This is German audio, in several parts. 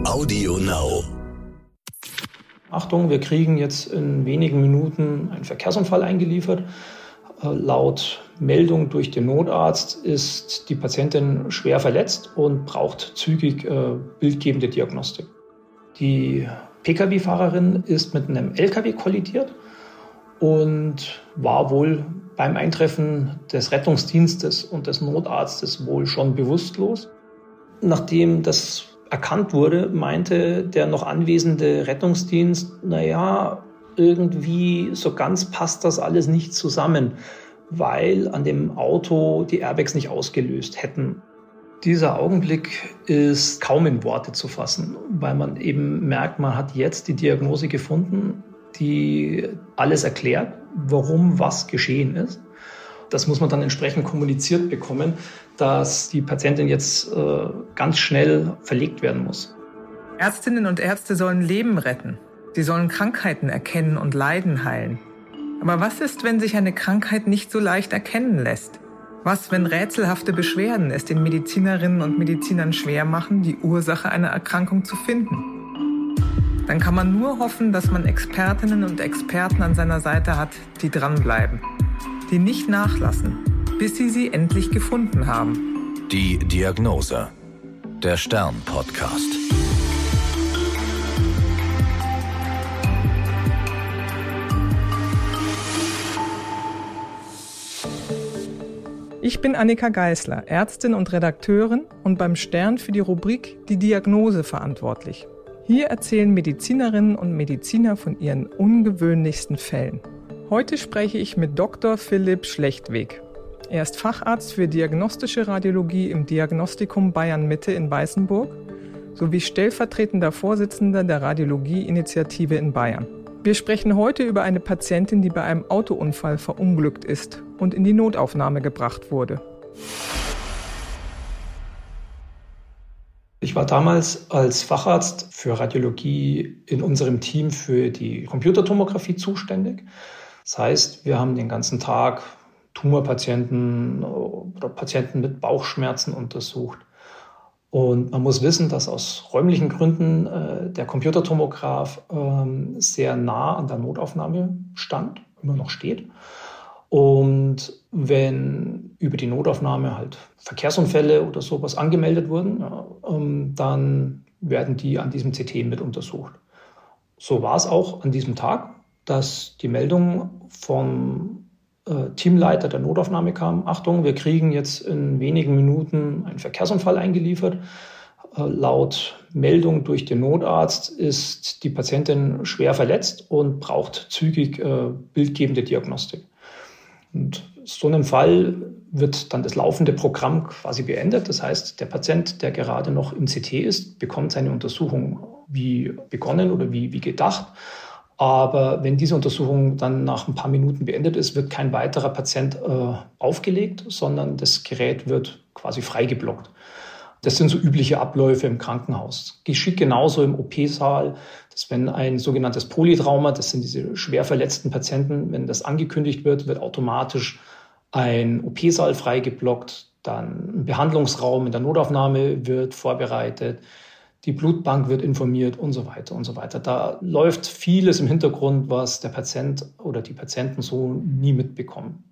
Audio Now. Achtung, wir kriegen jetzt in wenigen Minuten einen Verkehrsunfall eingeliefert. Laut Meldung durch den Notarzt ist die Patientin schwer verletzt und braucht zügig bildgebende Diagnostik. Die Pkw-Fahrerin ist mit einem Lkw kollidiert und war wohl beim Eintreffen des Rettungsdienstes und des Notarztes wohl schon bewusstlos. Nachdem das erkannt wurde, meinte der noch anwesende Rettungsdienst, irgendwie so ganz passt das alles nicht zusammen, weil an dem Auto die Airbags nicht ausgelöst hätten. Dieser Augenblick ist kaum in Worte zu fassen, weil man eben merkt, man hat jetzt die Diagnose gefunden, die alles erklärt, warum was geschehen ist. Das muss man dann entsprechend kommuniziert bekommen, dass die Patientin jetzt ganz schnell verlegt werden muss. Ärztinnen und Ärzte sollen Leben retten. Sie sollen Krankheiten erkennen und Leiden heilen. Aber was ist, wenn sich eine Krankheit nicht so leicht erkennen lässt? Was, wenn rätselhafte Beschwerden es den Medizinerinnen und Medizinern schwer machen, die Ursache einer Erkrankung zu finden? Dann kann man nur hoffen, dass man Expertinnen und Experten an seiner Seite hat, die dranbleiben, die nicht nachlassen, bis sie endlich gefunden haben. Die Diagnose. Der Stern-Podcast. Ich bin Annika Geisler, Ärztin und Redakteurin und beim Stern für die Rubrik Die Diagnose verantwortlich. Hier erzählen Medizinerinnen und Mediziner von ihren ungewöhnlichsten Fällen. Heute spreche ich mit Dr. Philipp Schlechtweg. Er ist Facharzt für diagnostische Radiologie im Diagnostikum Bayern Mitte in Weißenburg sowie stellvertretender Vorsitzender der Radiologie-Initiative in Bayern. Wir sprechen heute über eine Patientin, die bei einem Autounfall verunglückt ist und in die Notaufnahme gebracht wurde. Ich war damals als Facharzt für Radiologie in unserem Team für die Computertomographie zuständig. Das heißt, wir haben den ganzen Tag Tumorpatienten oder Patienten mit Bauchschmerzen untersucht. Und man muss wissen, dass aus räumlichen Gründen der Computertomograph sehr nah an der Notaufnahme stand, immer noch steht. Und wenn über die Notaufnahme halt Verkehrsunfälle oder sowas angemeldet wurden, dann werden die an diesem CT mit untersucht. So war es auch an diesem Tag, dass die Meldung vom Teamleiter der Notaufnahme kam: Achtung, wir kriegen jetzt in wenigen Minuten einen Verkehrsunfall eingeliefert. Laut Meldung durch den Notarzt ist die Patientin schwer verletzt und braucht zügig bildgebende Diagnostik. Und so einem Fall wird dann das laufende Programm quasi beendet. Das heißt, der Patient, der gerade noch im CT ist, bekommt seine Untersuchung wie begonnen oder wie gedacht. Aber wenn diese Untersuchung dann nach ein paar Minuten beendet ist, wird kein weiterer Patient aufgelegt, sondern das Gerät wird quasi freigeblockt. Das sind so übliche Abläufe im Krankenhaus. Geschieht genauso im OP-Saal, dass wenn ein sogenanntes Polytrauma, das sind diese schwer verletzten Patienten, wenn das angekündigt wird, wird automatisch ein OP-Saal freigeblockt, dann ein Behandlungsraum in der Notaufnahme wird vorbereitet, die Blutbank wird informiert und so weiter und so weiter. Da läuft vieles im Hintergrund, was der Patient oder die Patienten so nie mitbekommen.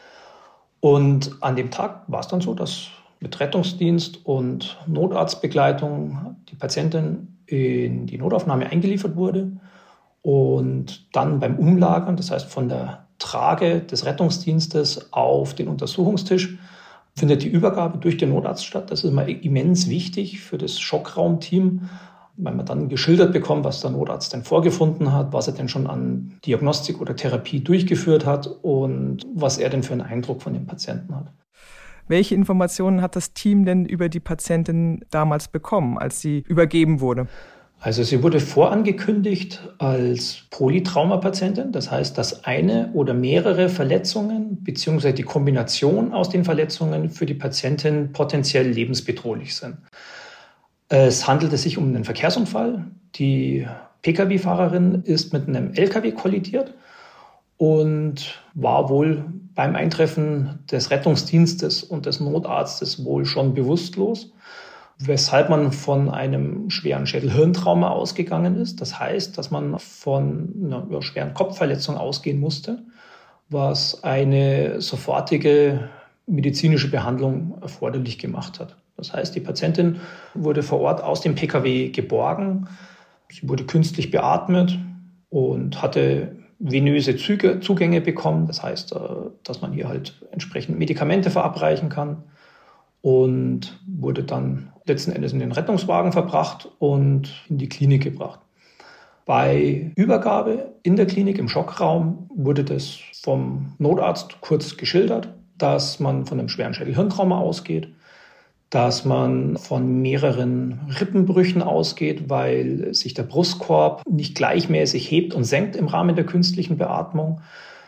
Und an dem Tag war es dann so, dass mit Rettungsdienst und Notarztbegleitung die Patientin in die Notaufnahme eingeliefert wurde und dann beim Umlagern, das heißt von der Trage des Rettungsdienstes auf den Untersuchungstisch, findet die Übergabe durch den Notarzt statt. Das ist immer immens wichtig für das Schockraumteam, weil man dann geschildert bekommt, was der Notarzt denn vorgefunden hat, was er denn schon an Diagnostik oder Therapie durchgeführt hat und was er denn für einen Eindruck von dem Patienten hat. Welche Informationen hat das Team denn über die Patientin damals bekommen, als sie übergeben wurde? Also sie wurde vorangekündigt als Polytraumapatientin. Das heißt, dass eine oder mehrere Verletzungen bzw. die Kombination aus den Verletzungen für die Patientin potenziell lebensbedrohlich sind. Es handelte sich um einen Verkehrsunfall. Die Pkw-Fahrerin ist mit einem Lkw kollidiert und war wohl beim Eintreffen des Rettungsdienstes und des Notarztes wohl schon bewusstlos. weshalb man von einem schweren Schädel-Hirntrauma ausgegangen ist. Das heißt, dass man von einer schweren Kopfverletzung ausgehen musste, was eine sofortige medizinische Behandlung erforderlich gemacht hat. Das heißt, die Patientin wurde vor Ort aus dem PKW geborgen, sie wurde künstlich beatmet und hatte venöse Zugänge bekommen. Das heißt, dass man hier halt entsprechend Medikamente verabreichen kann und wurde dann letzten Endes in den Rettungswagen verbracht und in die Klinik gebracht. Bei Übergabe in der Klinik im Schockraum wurde das vom Notarzt kurz geschildert, dass man von einem schweren Schädel-Hirntrauma ausgeht, dass man von mehreren Rippenbrüchen ausgeht, weil sich der Brustkorb nicht gleichmäßig hebt und senkt im Rahmen der künstlichen Beatmung,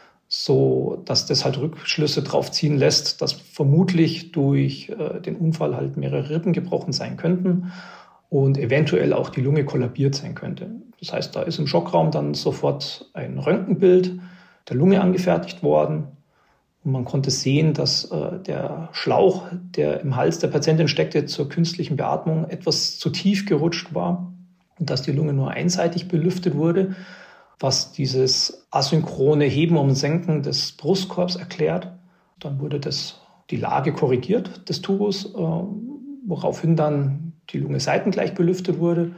so dass das halt Rückschlüsse darauf ziehen lässt, dass vermutlich durch den Unfall halt mehrere Rippen gebrochen sein könnten und eventuell auch die Lunge kollabiert sein könnte. Das heißt, da ist im Schockraum dann sofort ein Röntgenbild der Lunge angefertigt worden. Und man konnte sehen, dass der Schlauch, der im Hals der Patientin steckte, zur künstlichen Beatmung etwas zu tief gerutscht war und dass die Lunge nur einseitig belüftet wurde, was dieses asynchrone Heben und Senken des Brustkorbs erklärt. Dann wurde die Lage korrigiert des Tubus, woraufhin dann die Lunge seitengleich belüftet wurde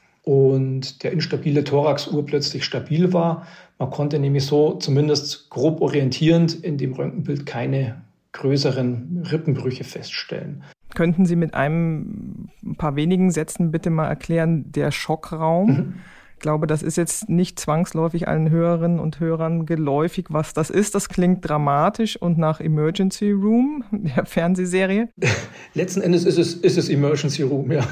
und der instabile Thorax urplötzlich stabil war. Man konnte nämlich so zumindest grob orientierend in dem Röntgenbild keine größeren Rippenbrüche feststellen. Könnten Sie mit ein paar wenigen Sätzen bitte mal erklären, der Schockraum? Ich glaube, das ist jetzt nicht zwangsläufig allen Hörerinnen und Hörern geläufig, was das ist. Das klingt dramatisch und nach Emergency Room, der Fernsehserie. Letzten Endes ist es Emergency Room, ja.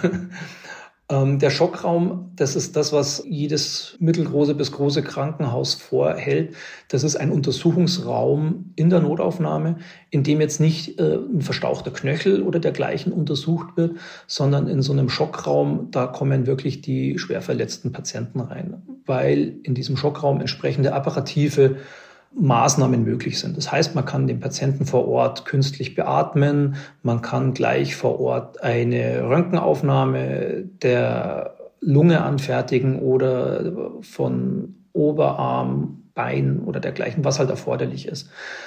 Der Schockraum, das ist das, was jedes mittelgroße bis große Krankenhaus vorhält. Das ist ein Untersuchungsraum in der Notaufnahme, in dem jetzt nicht ein verstauchter Knöchel oder dergleichen untersucht wird, sondern in so einem Schockraum, da kommen wirklich die schwer verletzten Patienten rein, weil in diesem Schockraum entsprechende apparative Maßnahmen möglich sind. Das heißt, man kann den Patienten vor Ort künstlich beatmen, man kann gleich vor Ort eine Röntgenaufnahme der Lunge anfertigen oder von Oberarm, Bein oder dergleichen, was halt erforderlich ist.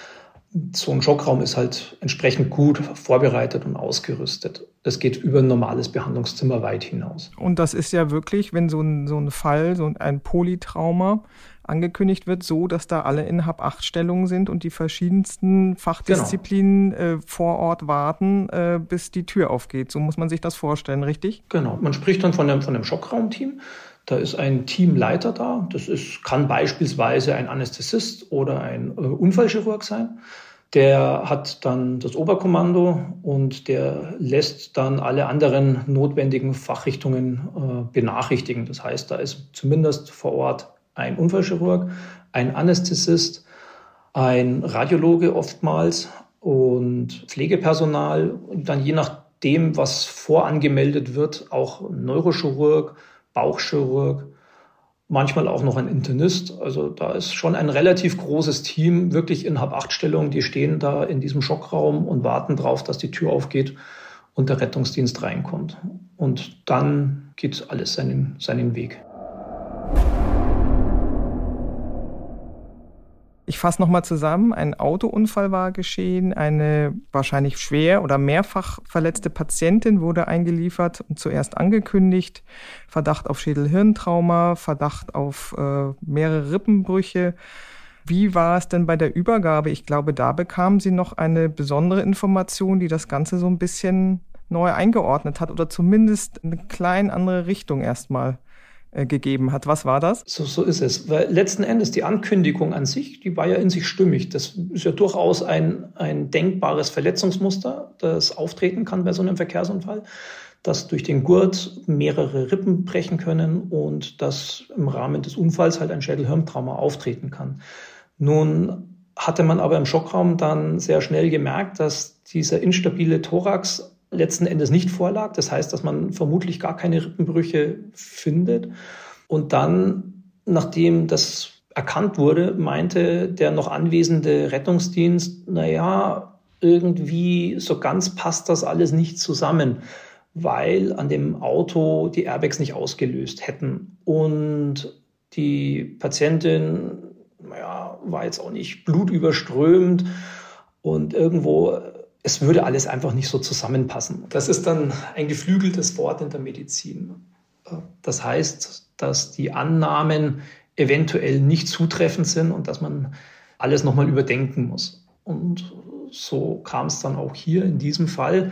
So ein Schockraum ist halt entsprechend gut vorbereitet und ausgerüstet. Das geht über ein normales Behandlungszimmer weit hinaus. Und das ist ja wirklich, wenn so ein Fall, so ein Polytrauma angekündigt wird, so, dass da alle in Hab-8-Stellungen sind und die verschiedensten Fachdisziplinen vor Ort warten, bis die Tür aufgeht. So muss man sich das vorstellen, richtig? Genau. Man spricht dann von einem Schockraumteam. Da ist ein Teamleiter da. Kann beispielsweise ein Anästhesist oder ein Unfallchirurg sein. Der hat dann das Oberkommando und der lässt dann alle anderen notwendigen Fachrichtungen benachrichtigen. Das heißt, da ist zumindest vor Ort ein Unfallchirurg, ein Anästhesist, ein Radiologe oftmals und Pflegepersonal. Und dann je nachdem, was vorangemeldet wird, auch ein Neurochirurg, Bauchchirurg, manchmal auch noch ein Internist. Also da ist schon ein relativ großes Team, wirklich in Hab-8-Stellung. Die stehen da in diesem Schockraum und warten drauf, dass die Tür aufgeht und der Rettungsdienst reinkommt. Und dann geht alles seinen Weg. Ich fasse nochmal zusammen. Ein Autounfall war geschehen, eine wahrscheinlich schwer oder mehrfach verletzte Patientin wurde eingeliefert und zuerst angekündigt. Verdacht auf Schädel-Hirntrauma, Verdacht auf mehrere Rippenbrüche. Wie war es denn bei der Übergabe? Ich glaube, da bekamen Sie noch eine besondere Information, die das Ganze so ein bisschen neu eingeordnet hat oder zumindest eine kleine andere Richtung erstmal gegeben hat. Was war das? So ist es. Weil letzten Endes die Ankündigung an sich, die war ja in sich stimmig. Das ist ja durchaus ein denkbares Verletzungsmuster, das auftreten kann bei so einem Verkehrsunfall, dass durch den Gurt mehrere Rippen brechen können und dass im Rahmen des Unfalls halt ein Schädel-Hirntrauma auftreten kann. Nun hatte man aber im Schockraum dann sehr schnell gemerkt, dass dieser instabile Thorax letzten Endes nicht vorlag. Das heißt, dass man vermutlich gar keine Rippenbrüche findet. Und dann, nachdem das erkannt wurde, meinte der noch anwesende Rettungsdienst, irgendwie so ganz passt das alles nicht zusammen, weil an dem Auto die Airbags nicht ausgelöst hätten. Und die Patientin war jetzt auch nicht blutüberströmt und irgendwo, es würde alles einfach nicht so zusammenpassen. Das ist dann ein geflügeltes Wort in der Medizin. Das heißt, dass die Annahmen eventuell nicht zutreffend sind und dass man alles nochmal überdenken muss. Und so kam es dann auch hier in diesem Fall,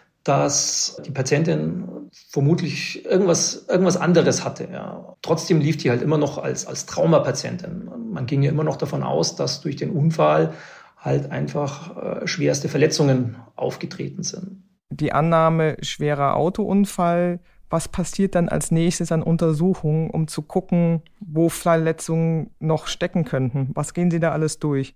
dass die Patientin vermutlich irgendwas anderes hatte. Ja. Trotzdem lief die halt immer noch als Traumapatientin. Man ging ja immer noch davon aus, dass durch den Unfall halt einfach schwerste Verletzungen aufgetreten sind. Die Annahme schwerer Autounfall, was passiert dann als nächstes an Untersuchungen, um zu gucken, wo Verletzungen noch stecken könnten? Was gehen Sie da alles durch?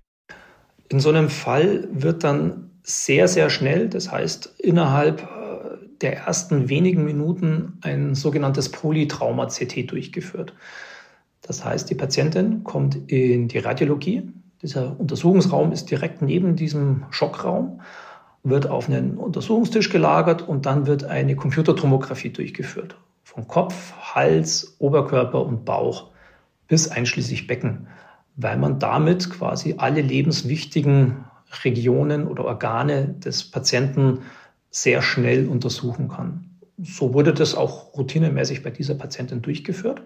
In so einem Fall wird dann sehr, sehr schnell, das heißt innerhalb der ersten wenigen Minuten, ein sogenanntes Polytrauma-CT durchgeführt. Das heißt, die Patientin kommt in die Radiologie. Dieser Untersuchungsraum ist direkt neben diesem Schockraum, wird auf einen Untersuchungstisch gelagert und dann wird eine Computertomographie durchgeführt. Von Kopf, Hals, Oberkörper und Bauch bis einschließlich Becken, weil man damit quasi alle lebenswichtigen Regionen oder Organe des Patienten sehr schnell untersuchen kann. So wurde das auch routinemäßig bei dieser Patientin durchgeführt.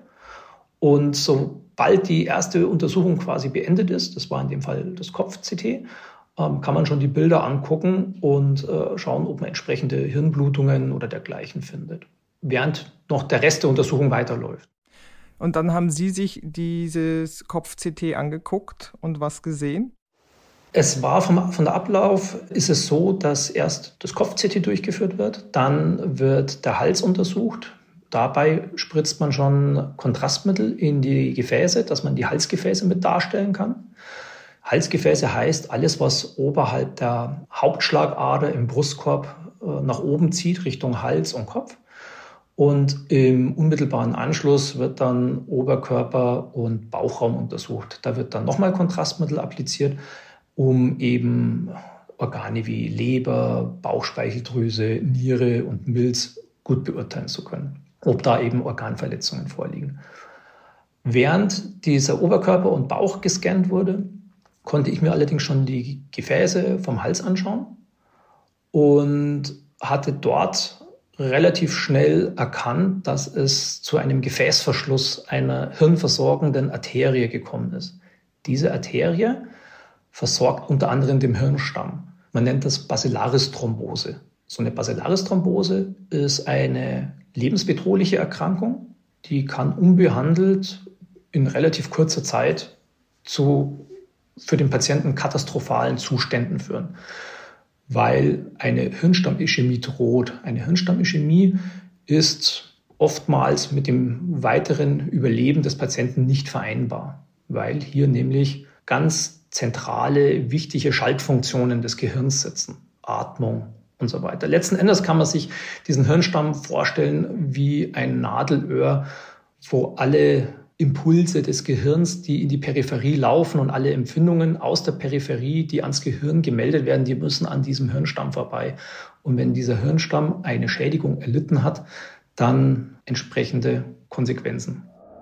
Und sobald die erste Untersuchung quasi beendet ist, das war in dem Fall das Kopf-CT, kann man schon die Bilder angucken und schauen, ob man entsprechende Hirnblutungen oder dergleichen findet, während noch der Rest der Untersuchung weiterläuft. Und dann haben Sie sich dieses Kopf-CT angeguckt und was gesehen? Es war von der Ablauf ist es so, dass erst das Kopf-CT durchgeführt wird, dann wird der Hals untersucht. Dabei spritzt man schon Kontrastmittel in die Gefäße, dass man die Halsgefäße mit darstellen kann. Halsgefäße heißt alles, was oberhalb der Hauptschlagader im Brustkorb nach oben zieht, Richtung Hals und Kopf. Und im unmittelbaren Anschluss wird dann Oberkörper und Bauchraum untersucht. Da wird dann nochmal Kontrastmittel appliziert, um eben Organe wie Leber, Bauchspeicheldrüse, Niere und Milz gut beurteilen zu können, ob da eben Organverletzungen vorliegen. Während dieser Oberkörper und Bauch gescannt wurde, konnte ich mir allerdings schon die Gefäße vom Hals anschauen und hatte dort relativ schnell erkannt, dass es zu einem Gefäßverschluss einer hirnversorgenden Arterie gekommen ist. Diese Arterie versorgt unter anderem den Hirnstamm. Man nennt das Basilaris-Thrombose. So eine Basilaris-Thrombose ist eine lebensbedrohliche Erkrankung, die kann unbehandelt in relativ kurzer Zeit zu für den Patienten katastrophalen Zuständen führen, weil eine Hirnstammischämie droht. Eine Hirnstammischämie ist oftmals mit dem weiteren Überleben des Patienten nicht vereinbar, weil hier nämlich ganz zentrale, wichtige Schaltfunktionen des Gehirns sitzen. Atmung und so weiter. Letzten Endes kann man sich diesen Hirnstamm vorstellen wie ein Nadelöhr, wo alle Impulse des Gehirns, die in die Peripherie laufen und alle Empfindungen aus der Peripherie, die ans Gehirn gemeldet werden, die müssen an diesem Hirnstamm vorbei. Und wenn dieser Hirnstamm eine Schädigung erlitten hat, dann entsprechende Konsequenzen.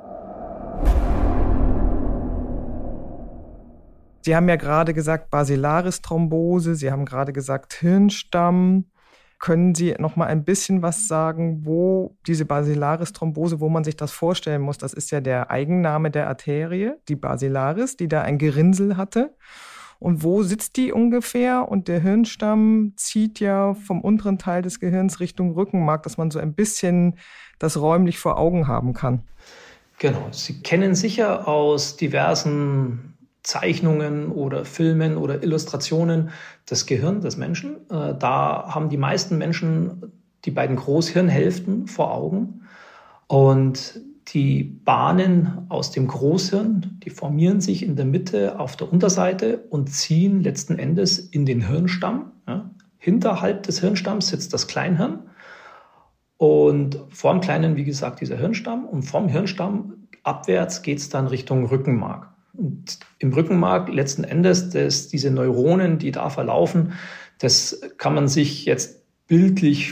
Sie haben ja gerade gesagt Basilaris-Thrombose, Sie haben gerade gesagt Hirnstamm. Können Sie noch mal ein bisschen was sagen, wo diese Basilaris-Thrombose, wo man sich das vorstellen muss? Das ist ja der Eigenname der Arterie, die Basilaris, die da ein Gerinnsel hatte. Und wo sitzt die ungefähr? Und der Hirnstamm zieht ja vom unteren Teil des Gehirns Richtung Rückenmark, dass man so ein bisschen das räumlich vor Augen haben kann. Genau. Sie kennen sicher aus diversen Zeichnungen oder Filmen oder Illustrationen das Gehirn des Menschen. Da haben die meisten Menschen die beiden Großhirnhälften vor Augen. Und die Bahnen aus dem Großhirn, die formieren sich in der Mitte auf der Unterseite und ziehen letzten Endes in den Hirnstamm. Ja. Hinterhalb des Hirnstamms sitzt das Kleinhirn. Und vorm Kleinen, wie gesagt, dieser Hirnstamm. Und vom Hirnstamm abwärts geht es dann Richtung Rückenmark. Und im Rückenmark letzten Endes, diese Neuronen, die da verlaufen, das kann man sich jetzt bildlich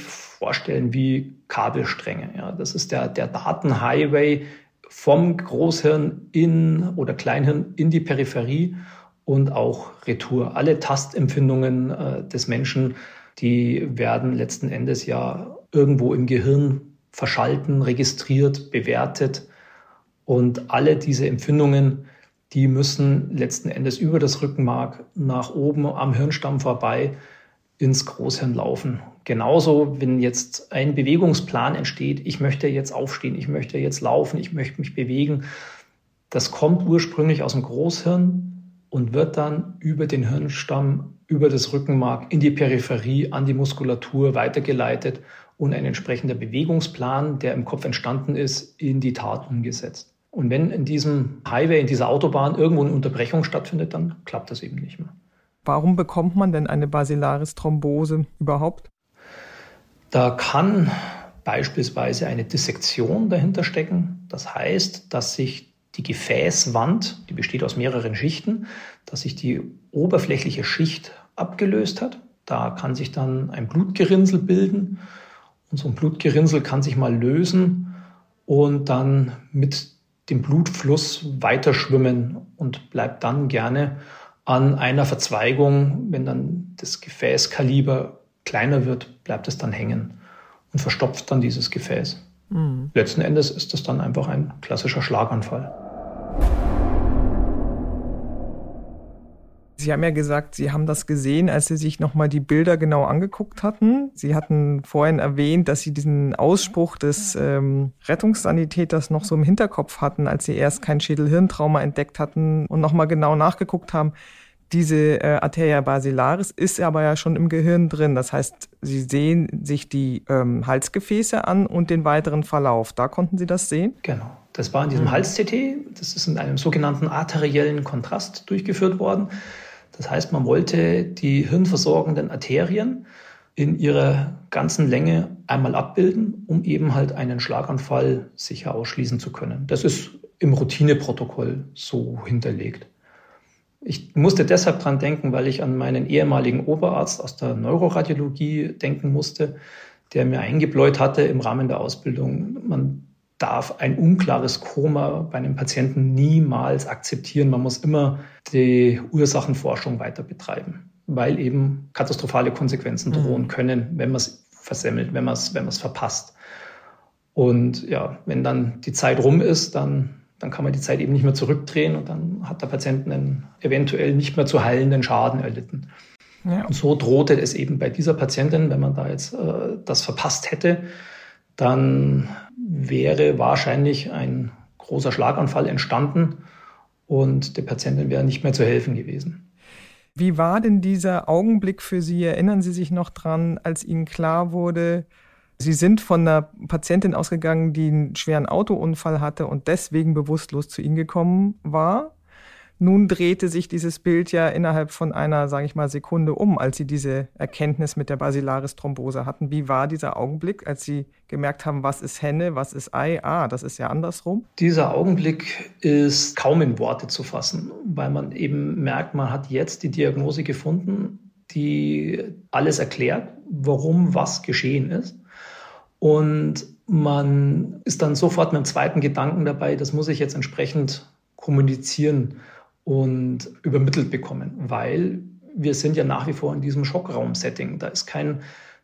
vorstellen wie Kabelstränge. Ja, das ist der Datenhighway vom Großhirn oder Kleinhirn in die Peripherie und auch retour. Alle Tastempfindungen des Menschen, die werden letzten Endes ja irgendwo im Gehirn verschalten, registriert, bewertet. Und alle diese Empfindungen, die müssen letzten Endes über das Rückenmark nach oben am Hirnstamm vorbei ins Großhirn laufen. Genauso, wenn jetzt ein Bewegungsplan entsteht, ich möchte jetzt aufstehen, ich möchte jetzt laufen, ich möchte mich bewegen, das kommt ursprünglich aus dem Großhirn und wird dann über den Hirnstamm, über das Rückenmark in die Peripherie, an die Muskulatur weitergeleitet und ein entsprechender Bewegungsplan, der im Kopf entstanden ist, in die Tat umgesetzt. Und wenn in diesem Highway, in dieser Autobahn irgendwo eine Unterbrechung stattfindet, dann klappt das eben nicht mehr. Warum bekommt man denn eine Basilaris-Thrombose überhaupt? Da kann beispielsweise eine Dissektion dahinter stecken. Das heißt, dass sich die Gefäßwand, die besteht aus mehreren Schichten, dass sich die oberflächliche Schicht abgelöst hat. Da kann sich dann ein Blutgerinnsel bilden und so ein Blutgerinnsel kann sich mal lösen und dann mit dem Blutfluss weiterschwimmen und bleibt dann gerne an einer Verzweigung, wenn dann das Gefäßkaliber kleiner wird, bleibt es dann hängen und verstopft dann dieses Gefäß. Letzten Endes ist das dann einfach ein klassischer Schlaganfall. Sie haben ja gesagt, Sie haben das gesehen, als Sie sich nochmal die Bilder genau angeguckt hatten. Sie hatten vorhin erwähnt, dass Sie diesen Ausspruch des Rettungssanitäters noch so im Hinterkopf hatten, als Sie erst kein Schädel-Hirntrauma entdeckt hatten und nochmal genau nachgeguckt haben. Diese Arteria basilaris ist aber ja schon im Gehirn drin. Das heißt, Sie sehen sich die Halsgefäße an und den weiteren Verlauf. Da konnten Sie das sehen? Genau. Das war in diesem Hals-CT. Das ist in einem sogenannten arteriellen Kontrast durchgeführt worden. Das heißt, man wollte die hirnversorgenden Arterien in ihrer ganzen Länge einmal abbilden, um eben halt einen Schlaganfall sicher ausschließen zu können. Das ist im Routineprotokoll so hinterlegt. Ich musste deshalb dran denken, weil ich an meinen ehemaligen Oberarzt aus der Neuroradiologie denken musste, der mir eingebläut hatte im Rahmen der Ausbildung, man darf ein unklares Koma bei einem Patienten niemals akzeptieren. Man muss immer die Ursachenforschung weiter betreiben, weil eben katastrophale Konsequenzen drohen können, wenn man es versemmelt, wenn man es verpasst. Und ja, wenn dann die Zeit rum ist, dann kann man die Zeit eben nicht mehr zurückdrehen und dann hat der Patient einen eventuell nicht mehr zu heilenden Schaden erlitten. Ja. Und so drohte es eben bei dieser Patientin, wenn man da jetzt das verpasst hätte, dann wäre wahrscheinlich ein großer Schlaganfall entstanden und der Patientin wäre nicht mehr zu helfen gewesen. Wie war denn dieser Augenblick für Sie? Erinnern Sie sich noch dran, als Ihnen klar wurde, Sie sind von einer Patientin ausgegangen, die einen schweren Autounfall hatte und deswegen bewusstlos zu Ihnen gekommen war? Nun drehte sich dieses Bild ja innerhalb von einer, sage ich mal, Sekunde um, als Sie diese Erkenntnis mit der Basilaris-Thrombose hatten. Wie war dieser Augenblick, als Sie gemerkt haben, was ist Henne, was ist Ei? Das ist ja andersrum. Dieser Augenblick ist kaum in Worte zu fassen, weil man eben merkt, man hat jetzt die Diagnose gefunden, die alles erklärt, warum was geschehen ist. Und man ist dann sofort mit dem zweiten Gedanken dabei, das muss ich jetzt entsprechend kommunizieren und übermittelt bekommen, weil wir sind ja nach wie vor in diesem Schockraum-Setting. Da ist kein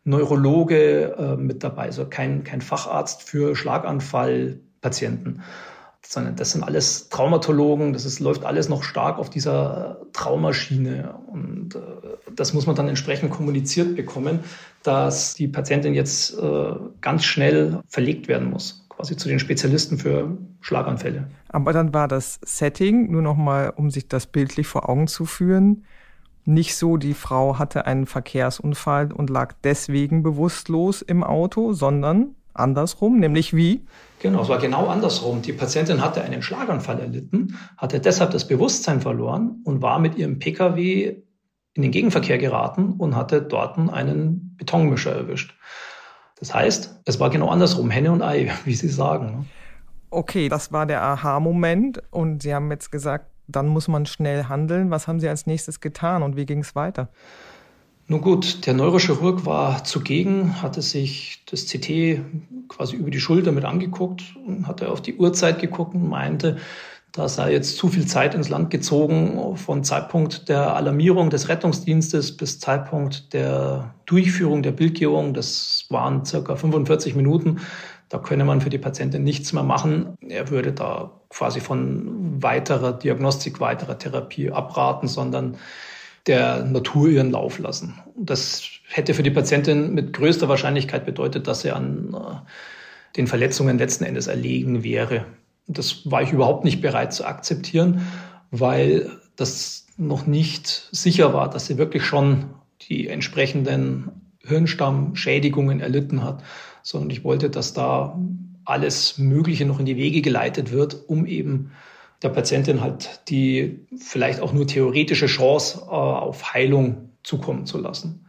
Neurologe mit dabei, also kein Facharzt für Schlaganfallpatienten, sondern das sind alles Traumatologen, läuft alles noch stark auf dieser Traumaschiene und das muss man dann entsprechend kommuniziert bekommen, dass die Patientin jetzt ganz schnell verlegt werden muss, quasi zu den Spezialisten für Schlaganfälle. Aber dann war das Setting, nur nochmal, um sich das bildlich vor Augen zu führen, nicht so, die Frau hatte einen Verkehrsunfall und lag deswegen bewusstlos im Auto, sondern andersrum, nämlich wie? Genau, es war genau andersrum. Die Patientin hatte einen Schlaganfall erlitten, hatte deshalb das Bewusstsein verloren und war mit ihrem Pkw in den Gegenverkehr geraten und hatte dort einen Betonmischer erwischt. Das heißt, es war genau andersrum, Henne und Ei, wie Sie sagen. Okay, das war der Aha-Moment und Sie haben jetzt gesagt, dann muss man schnell handeln. Was haben Sie als nächstes getan und wie ging es weiter? Nun gut, der Neurochirurg war zugegen, hatte sich das CT quasi über die Schulter mit angeguckt und hatte auf die Uhrzeit geguckt und meinte, da sei jetzt zu viel Zeit ins Land gezogen von Zeitpunkt der Alarmierung des Rettungsdienstes bis Zeitpunkt der Durchführung der Bildgebung. Das waren circa 45 Minuten. Da könne man für die Patientin nichts mehr machen. Er würde da quasi von weiterer Diagnostik, weiterer Therapie abraten, sondern der Natur ihren Lauf lassen. Das hätte für die Patientin mit größter Wahrscheinlichkeit bedeutet, dass sie an den Verletzungen letzten Endes erlegen wäre. Das war ich überhaupt nicht bereit zu akzeptieren, weil das noch nicht sicher war, dass sie wirklich schon die entsprechenden Hirnstammschädigungen erlitten hat, sondern ich wollte, dass da alles Mögliche noch in die Wege geleitet wird, um eben der Patientin halt die vielleicht auch nur theoretische Chance auf Heilung zukommen zu lassen.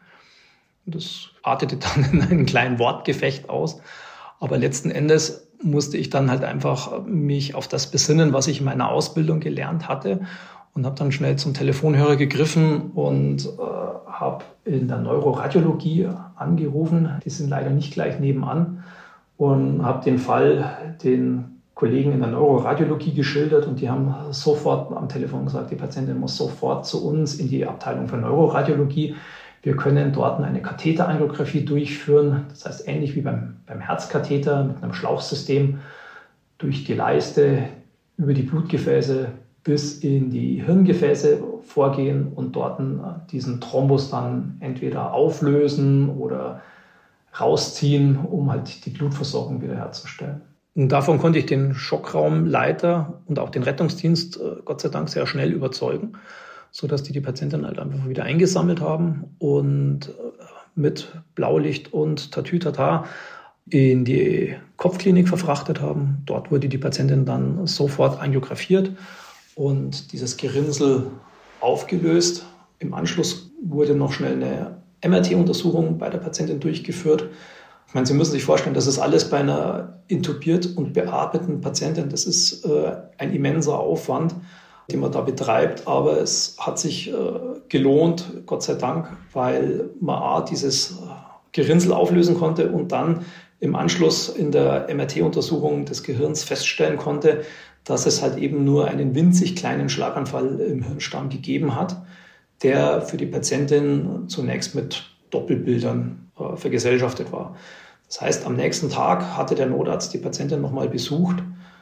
Das artete dann in einem kleinen Wortgefecht aus, aber letzten Endes musste ich dann halt einfach mich auf das besinnen, was ich in meiner Ausbildung gelernt hatte und habe dann schnell zum Telefonhörer gegriffen und habe in der Neuroradiologie angerufen. Die sind leider nicht gleich nebenan und habe den Fall den Kollegen in der Neuroradiologie geschildert und die haben sofort am Telefon gesagt, die Patientin muss sofort zu uns in die Abteilung für Neuroradiologie. Wir können dort eine Katheterangiographie durchführen, das heißt ähnlich wie beim Herzkatheter mit einem Schlauchsystem durch die Leiste über die Blutgefäße bis in die Hirngefäße vorgehen und dort diesen Thrombus dann entweder auflösen oder rausziehen, um halt die Blutversorgung wiederherzustellen. Und davon konnte ich den Schockraumleiter und auch den Rettungsdienst Gott sei Dank sehr schnell überzeugen, sodass die Patientin halt einfach wieder eingesammelt haben und mit Blaulicht und Tatütata in die Kopfklinik verfrachtet haben. Dort wurde die Patientin dann sofort angiografiert und dieses Gerinnsel aufgelöst. Im Anschluss wurde noch schnell eine MRT-Untersuchung bei der Patientin durchgeführt. Ich meine, Sie müssen sich vorstellen, das ist alles bei einer intubiert und beatmeten Patientin. Das ist ein immenser Aufwand, den man da betreibt. Aber es hat sich gelohnt, Gott sei Dank, weil man dieses Gerinnsel auflösen konnte und dann im Anschluss in der MRT-Untersuchung des Gehirns feststellen konnte, dass es halt eben nur einen winzig kleinen Schlaganfall im Hirnstamm gegeben hat, der für die Patientin zunächst mit Doppelbildern vergesellschaftet war. Das heißt, am nächsten Tag hatte der Notarzt die Patientin nochmal besucht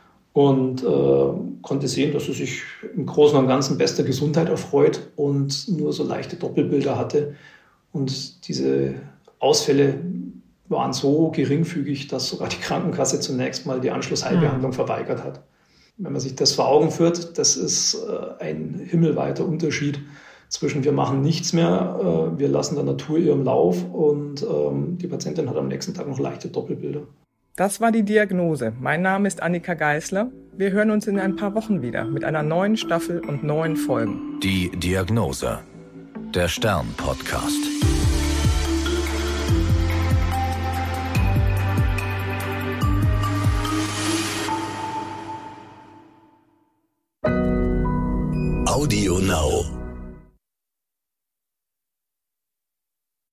und konnte sehen, dass sie sich im Großen und Ganzen bester Gesundheit erfreut und nur so leichte Doppelbilder hatte. Und diese Ausfälle waren so geringfügig, dass sogar die Krankenkasse zunächst mal die Anschlussheilbehandlung verweigert hat. Wenn man sich das vor Augen führt, das ist ein himmelweiter Unterschied zwischen wir machen nichts mehr, wir lassen der Natur ihren Lauf und die Patientin hat am nächsten Tag noch leichte Doppelbilder. Das war die Diagnose. Mein Name ist Annika Geisler. Wir hören uns in ein paar Wochen wieder mit einer neuen Staffel und neuen Folgen. Die Diagnose. Der Stern-Podcast. Audio Now.